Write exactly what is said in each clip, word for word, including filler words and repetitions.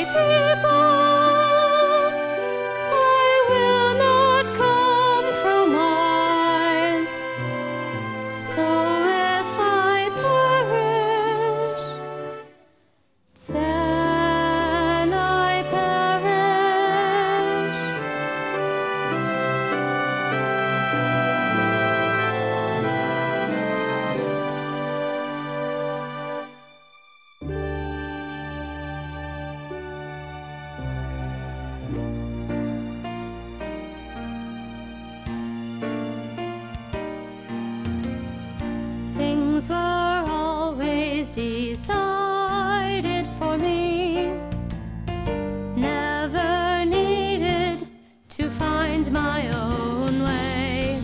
my people. I will not compromise. So if I perish, then I perish. Things were always decided for me. Never needed to find my own way.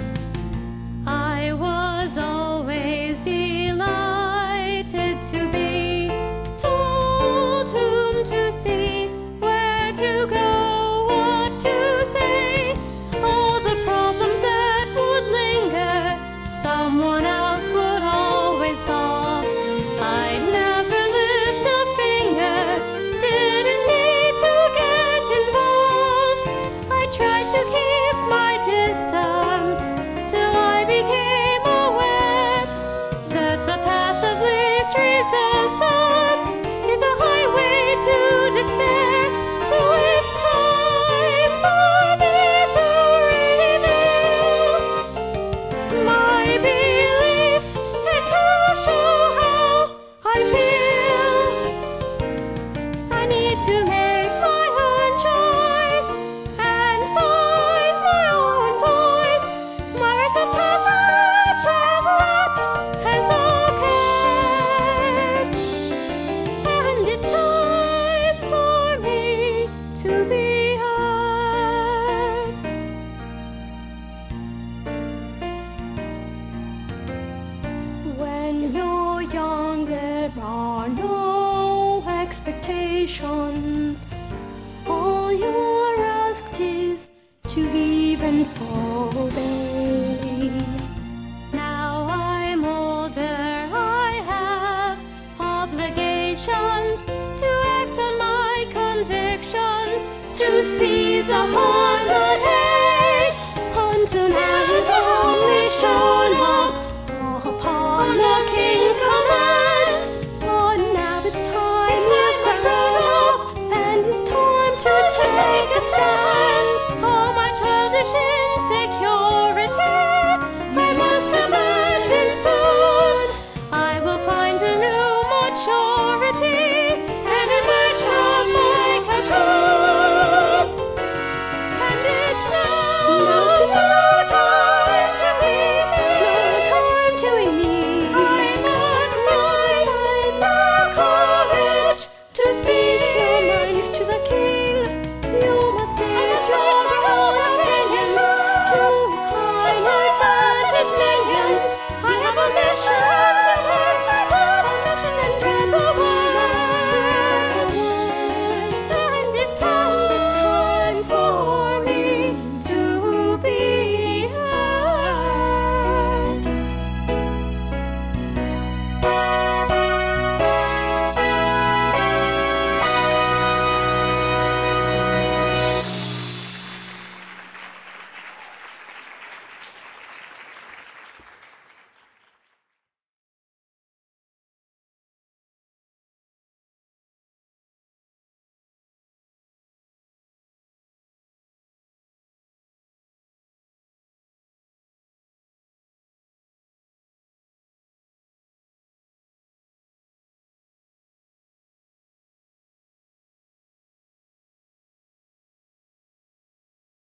I was always delighted to be told whom to see, where to go, what to say. All the problems that would linger, someone else would always solve. I'd never lift a finger, didn't need to get involved. I tried to keep my distance till I became aware that the path of least resistance is a highway to despair. So it's time for me to reveal my beliefs and to show how I feel. I need to make my own choice and find my own voice. My rites of passage at last has occurred, and it's time for me to be heard. When you're young, there are no expectations. All you're asked is to give and obey. Now I'm older, I have obligations to act on my convictions, to seize upon the day